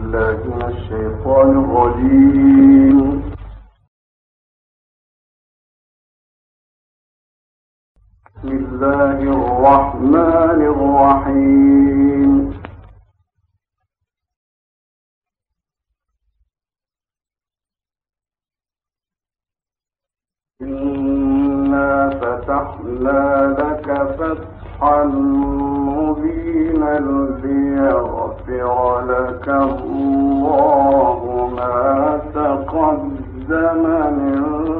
بالله من الشيطان الرجيم. بسم الله الرحمن الرحيم. إنا فتحنا لك فتحا مبينا ليغفر لك الله ما تقدم من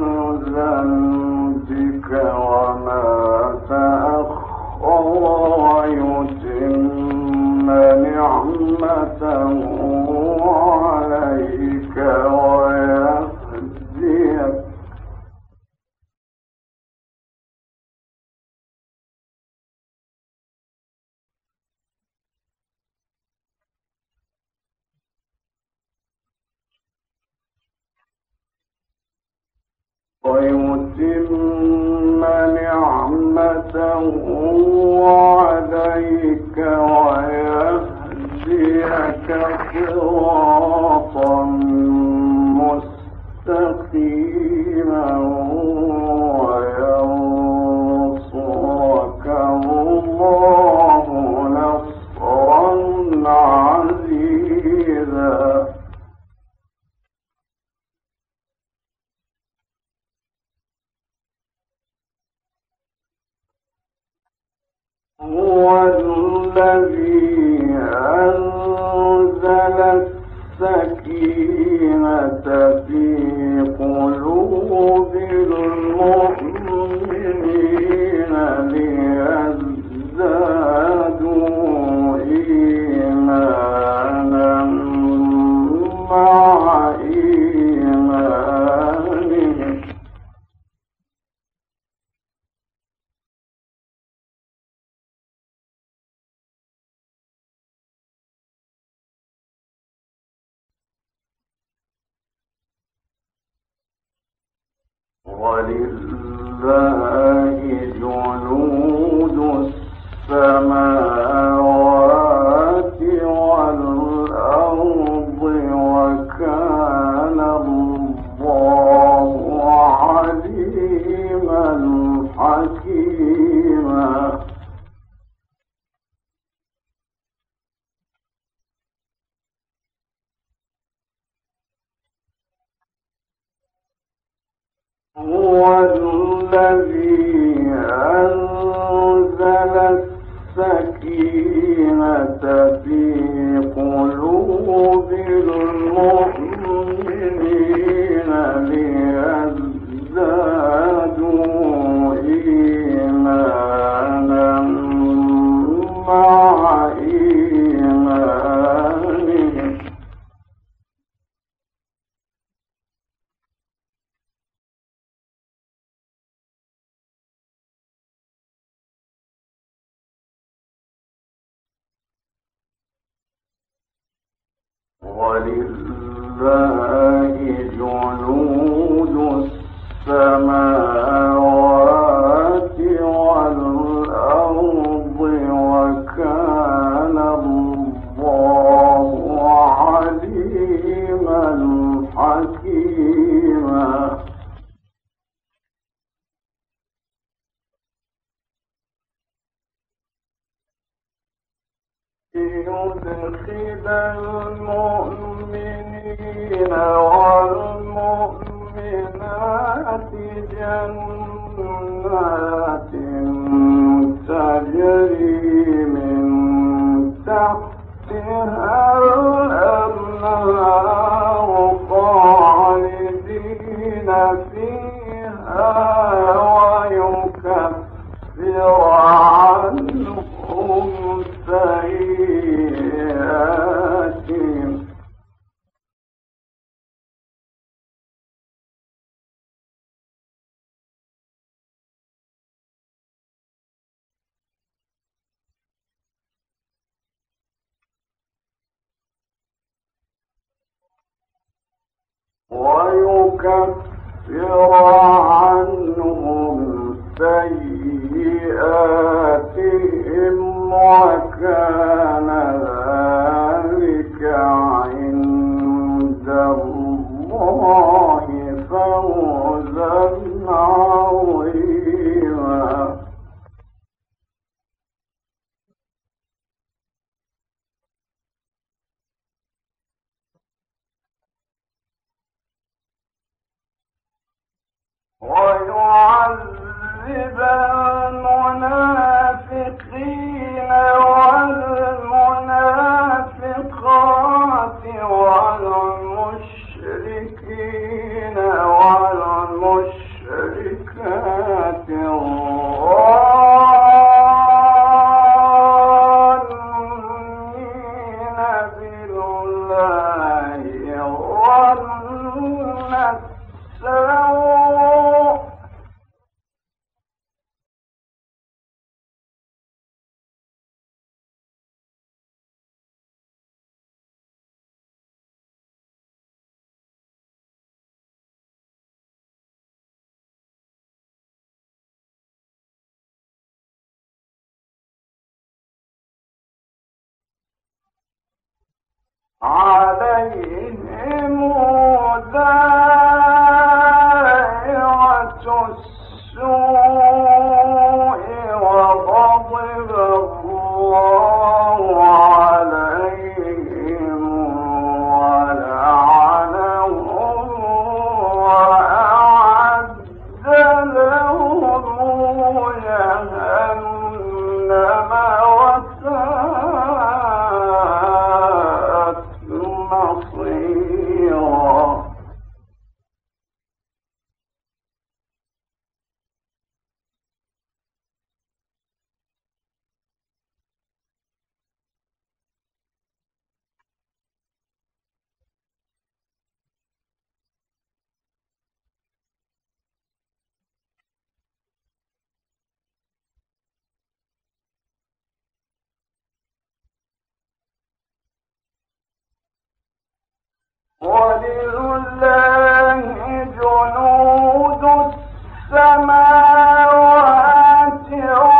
ذنبك وما تأخر ويتم نعمته عليك ويهديك عليك ويهديك صراطا مستقيما وينصرك الله نصرا عزيزا. هو الذي أنزل السكينة في قلوب المؤمنين ليزدادوا إيمانا مع إيمانهم. ولله جنود السماوات والأرض وكان الله عليما حكيما. هو الذي أنزل السكينة في قلوب المؤمنين ليزدادوا إيمانا مع إيمانهم. ولله جنود السماوات والأرض وكان الله عليما حكيما. يدخل المؤمنين والمؤمنات جنات تجري من تحتها الأنهار خالدين فيها ويكفر عنهم سيئاتهم. ويكفر عنهم سيئاتهم وكان ذلك عند ويعذب المنافقين والمنافقات والمشركين والمشركات الظانين بالله ظن السوء عليهم دائرة السوء وغضب الله عليهم ولعنهم وأعد لهم جهنم وساءت مصيرا ولله جنود السماوات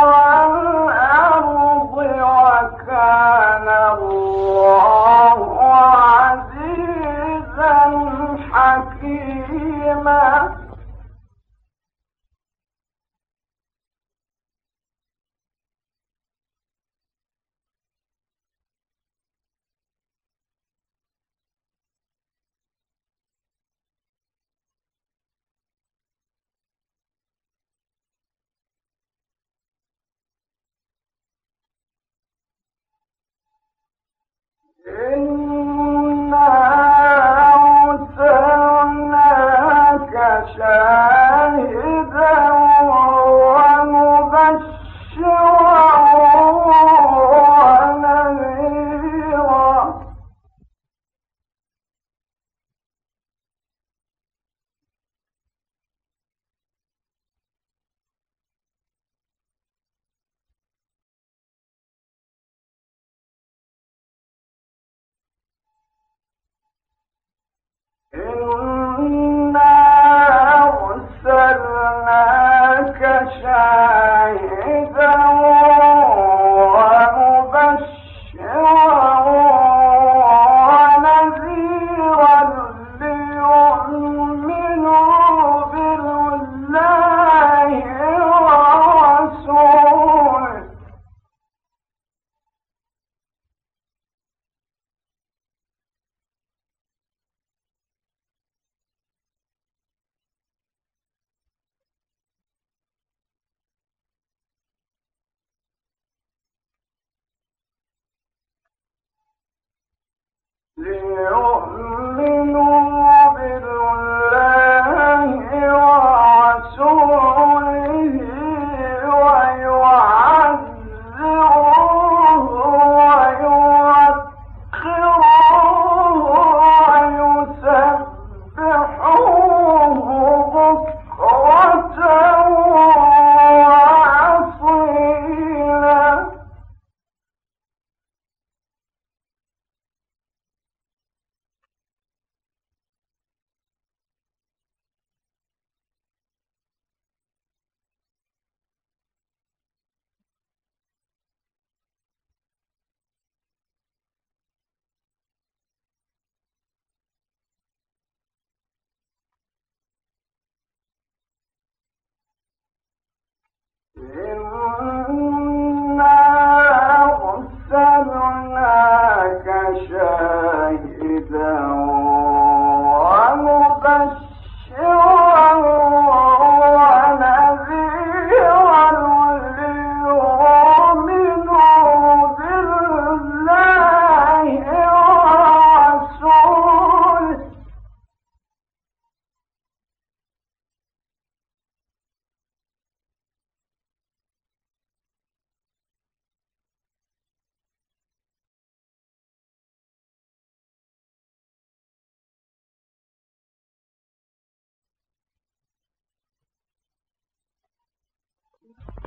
والأرض وكان الله عزيزا حكيما إنا أرسلناك شاهدا ومبشرا ونذيرا إنا أرسلناك شاهدا ومبشرا ونذيرا ليؤمنوا بالله ورسوله ليؤمنوا بالله ورسوله ويعزروه ويوقروه ويسبحوه بكرة وأصيلا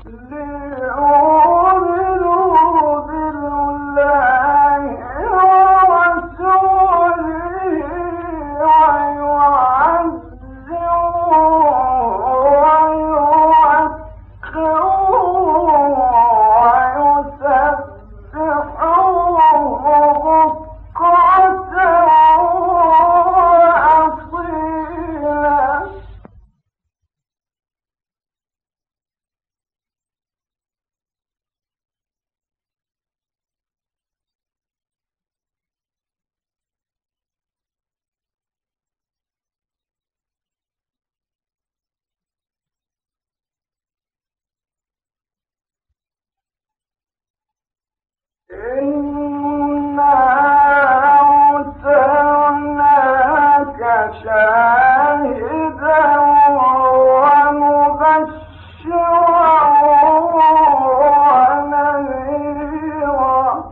ليؤمنوا بالله ورسوله إنا أرسلناك شاهدا ومبشرا ونذيرا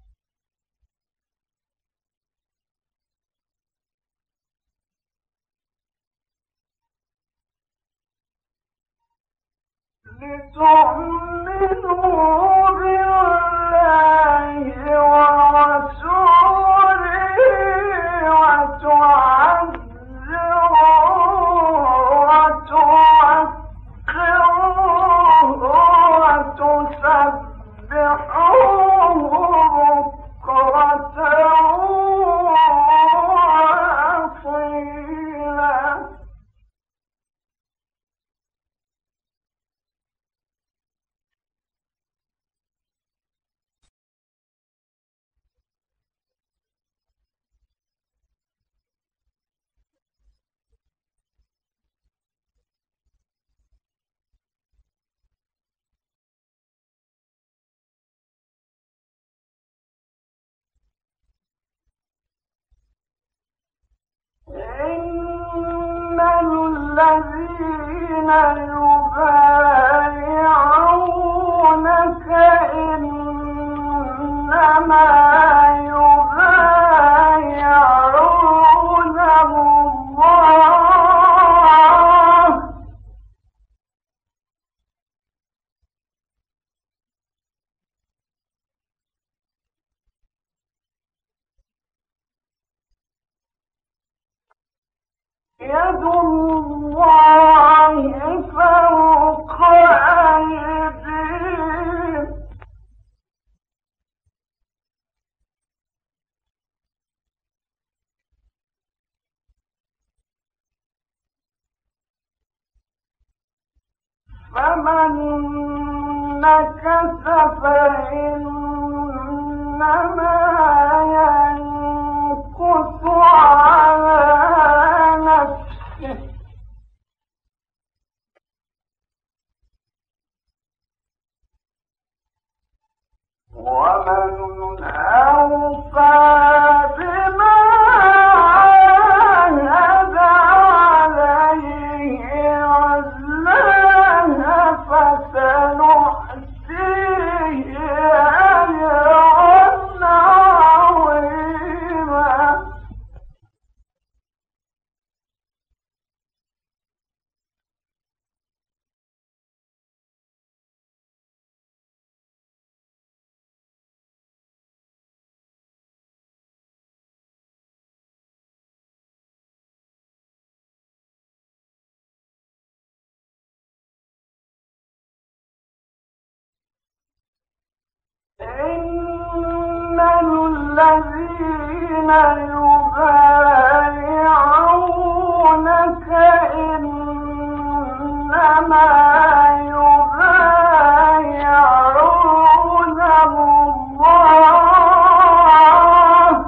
لتؤمنوا بالله ورسوله وتعزروه وتوقروه وتسبحوه بكرة وأصيلا إن الذين يبايعونك إنما يبايعون الله يد الله فوق أيديهم فمن نكث فإنما ينكث على نفسه ومن أوفى بما عاهد عليه الله فسنؤتيه أجرا عظيما إن الذين يبايعونك إنما يبايعون الله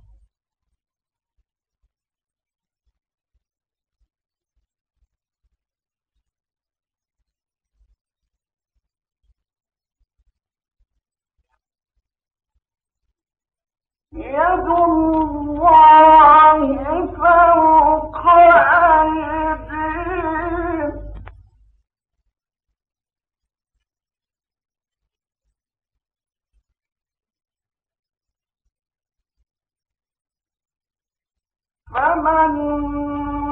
يد الله فوق أيديهم فمن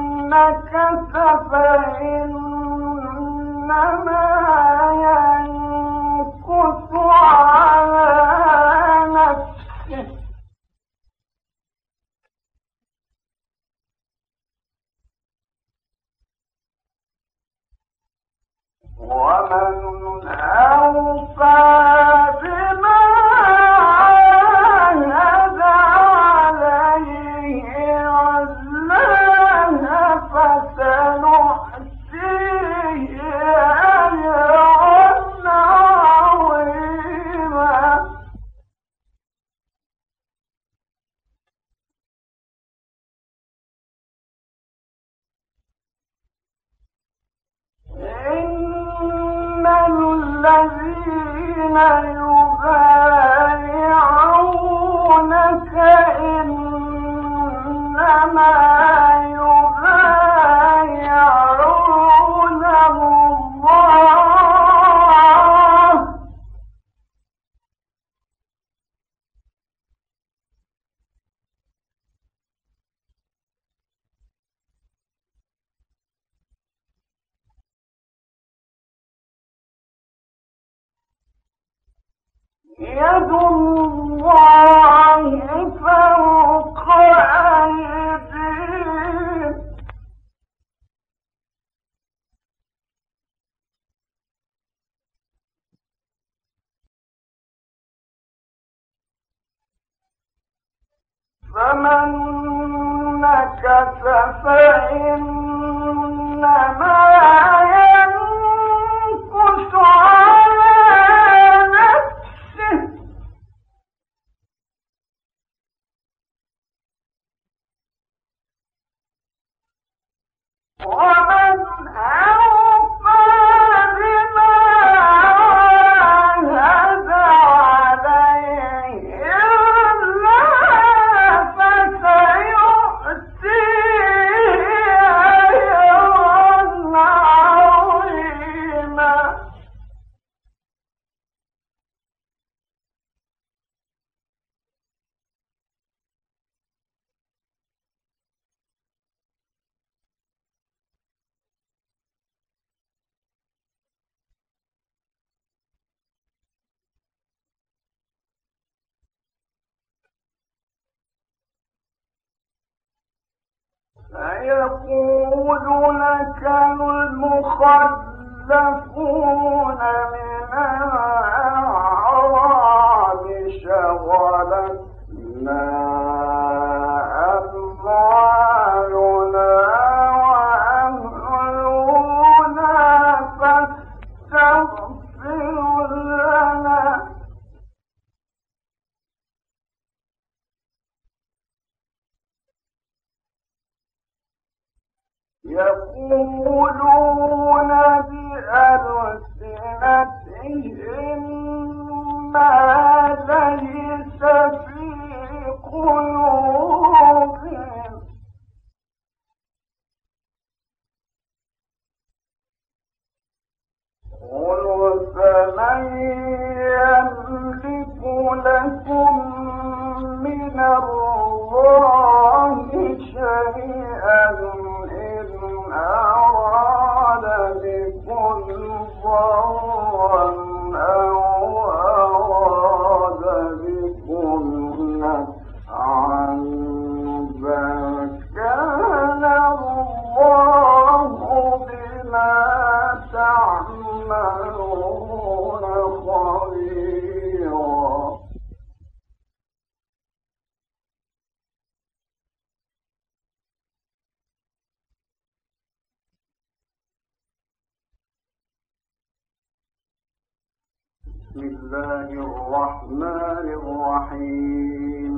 نكث فإنما ينكث ومن أوفى بما عاهد عليه عزلنا فسنحسيه أجرا عظيما. الذين يبايعونك إنما يبايعون الله يد الله فوق أيديهم فمن نكث فإنما ينكث على نفسه ومن أوفى بما عاهد عليه الله فسيؤتيه أجرا عظيما. سيقول لك المخلفون من الأعراب شغلتنا أموالنا وأهلنا فاستغفر لنا يقولون بألسنتهم ما ليس في قلوبهم قل فمن يملك لكم من الله شيئا إن أراد بكم ضرا أو أراد بكم نفعا بل كان الله بما تعملون خبيرا. بسم الله الرحمن الرحيم.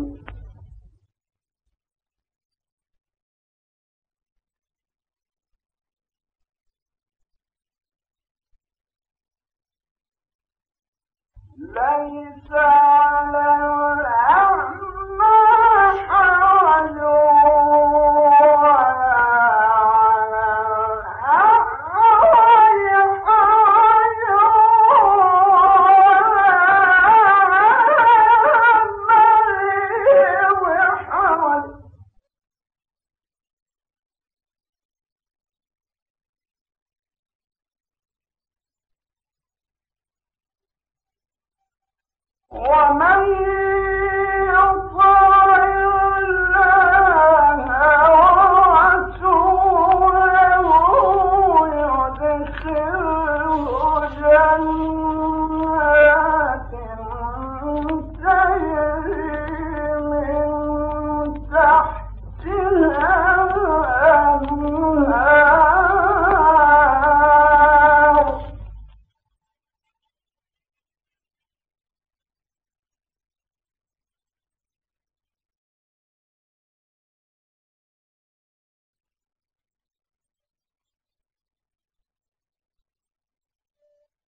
ليس على الأعمى حرج ولا على الأعرج حرج ولا على المريض حرج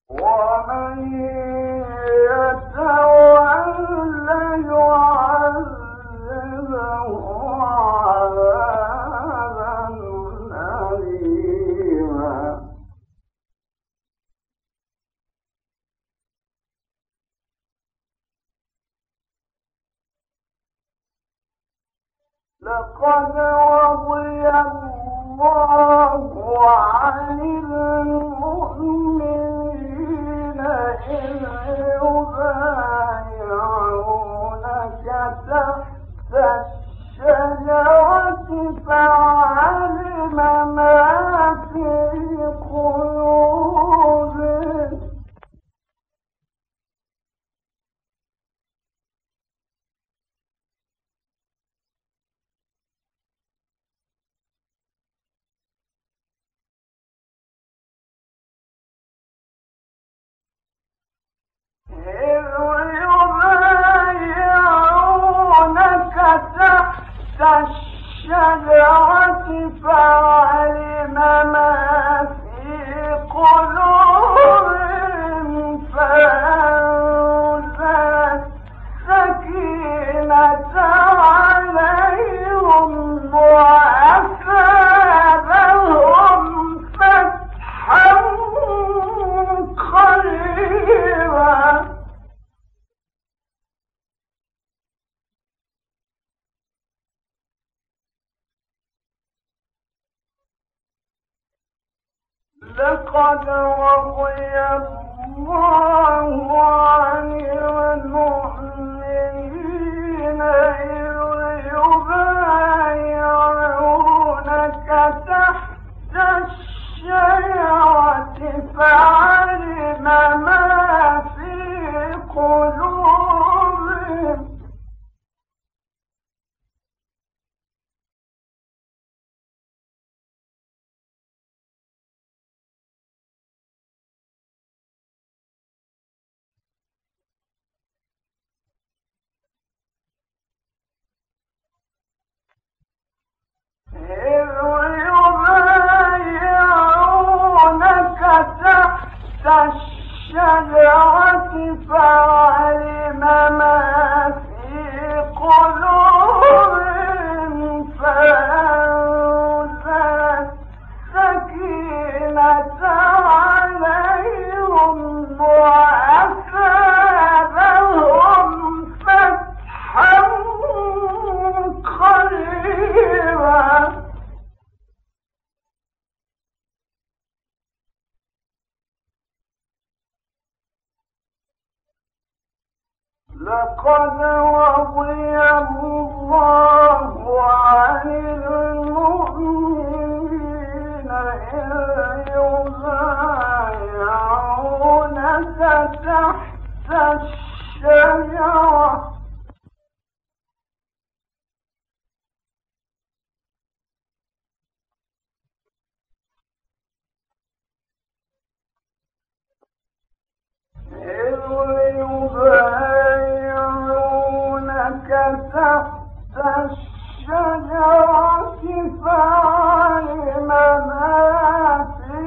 ومن يتولى يعذبه عذابا أليما لقد رضي الله عن المؤمنين إذ يبايعونك تحت الشجرة فعلم ما في قلوبهم الشجرة فعلم ما في قلوبهم فأنزل السكينة عليهم وأثابهم فتحا قريبا لقد رضي الله عن المؤمنين إذ يبايعونك تحت الشجرة فعلم ما في قلوبهم إذ يبايعونك تحت الشجرة فعلم ما في قلوبهم فأنزل السكينة عليهم وأثابهم فتحا قريبا لقد رضي الله عن المؤمنين إذ يبايعونك تحت الشجرة إذ يبايعونك تحت الشجرة فعلم ما في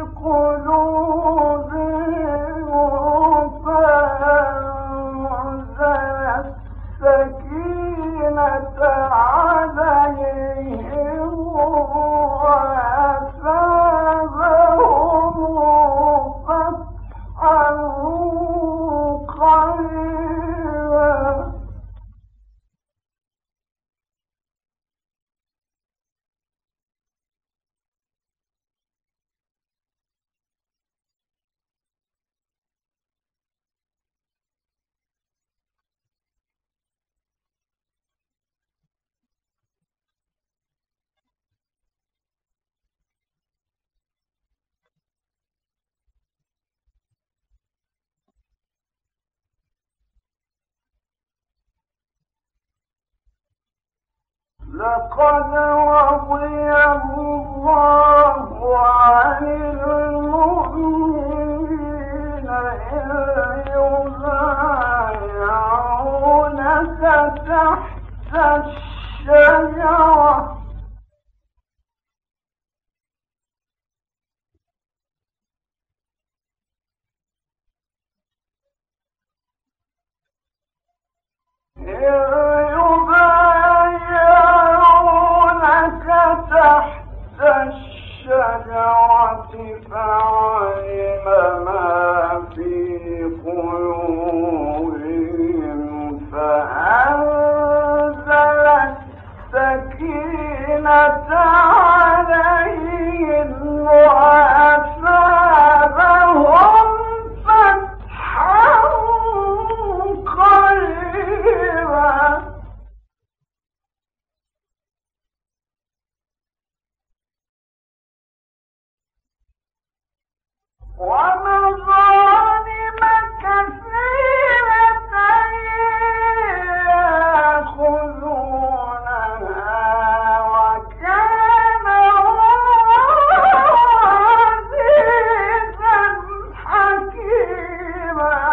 قلوبهم فأنزل السكينة عليهم وأثابهم فتحا قريبا لقد رضي الله عن المؤمنين إذ يبايعونك تحت الشجرة يبايعونك تحت الشجرة فعلم ما في قلوبهم فأنزل السكينة عليهم وأثابهم فتحا قريبا ومظالم كثيرة يأخذونها وكان الله عزيزا حكيما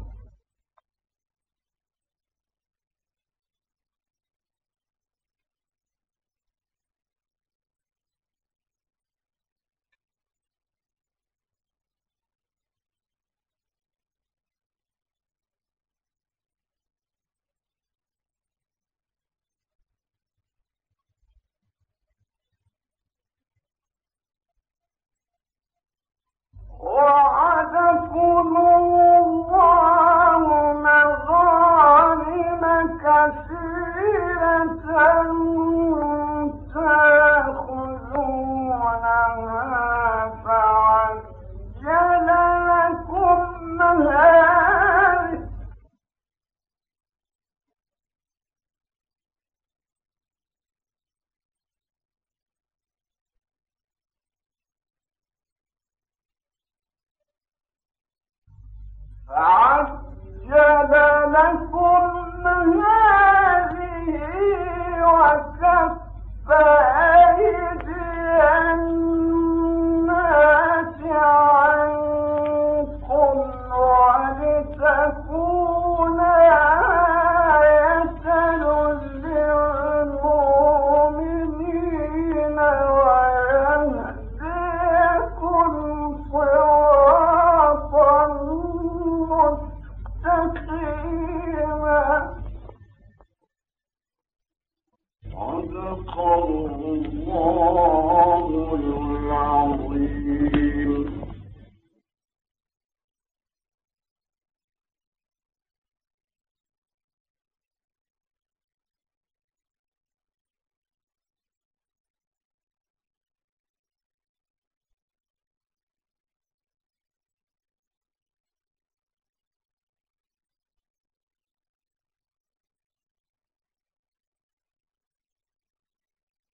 وعدكم الله مغانم كثيرة تأخذونها فعجل لكم هذه وكف أيدي الناس عنكم ولتكون آية للمؤمنين ويهديكم صراطا مستقيما صدق الله